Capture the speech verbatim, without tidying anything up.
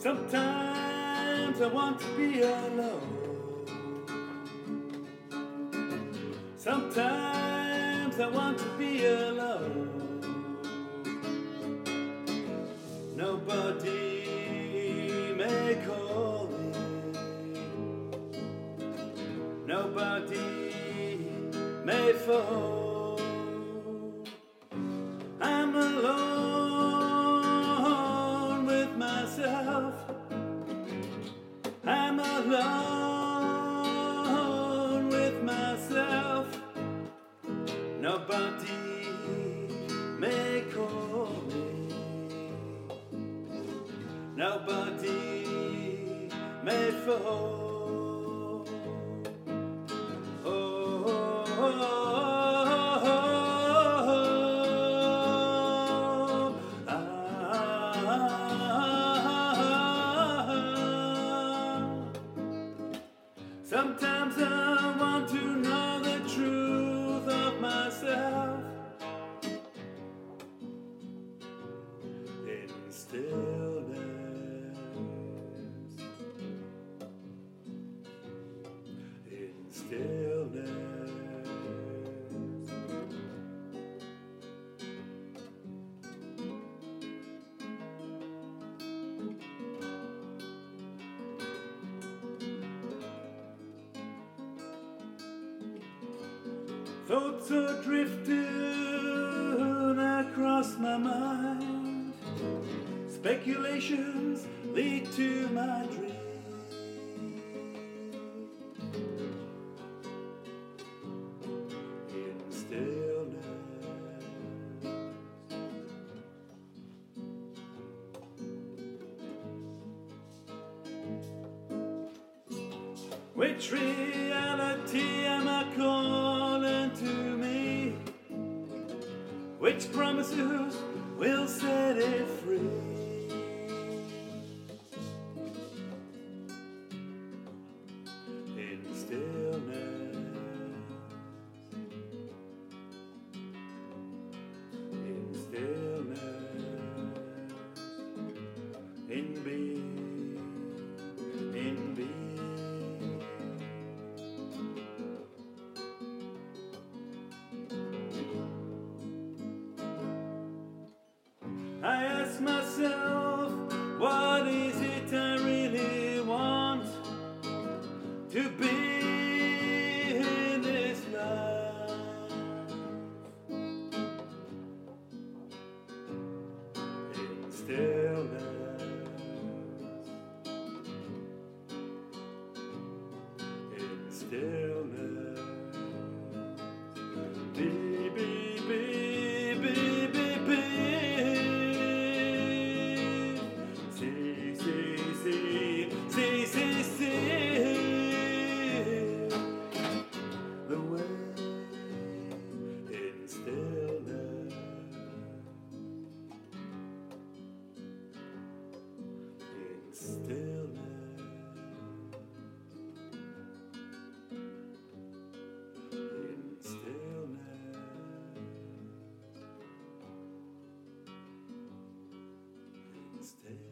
Sometimes I want to be alone. Sometimes I want to be alone. Nobody may call me. Nobody may phone. I'm alone with myself. I'm alone with myself. Nobody may call me. Nobody may phone. Oh, oh, oh, oh, oh, ah. Sometimes I want to know the truth of myself. In stillness, in stillness. Thoughts are drifting across my mind. Speculations lead to my dreams. In stillness, which reality am I calling to me? Which promises will set it free? In stillness, in stillness, in being, in being. I ask myself, what is it I really want to be in this life? In stillness, in stillness, be, be, be, be, be, be. See, see, see the way in stillness, in stillness, in stillness, in stillness.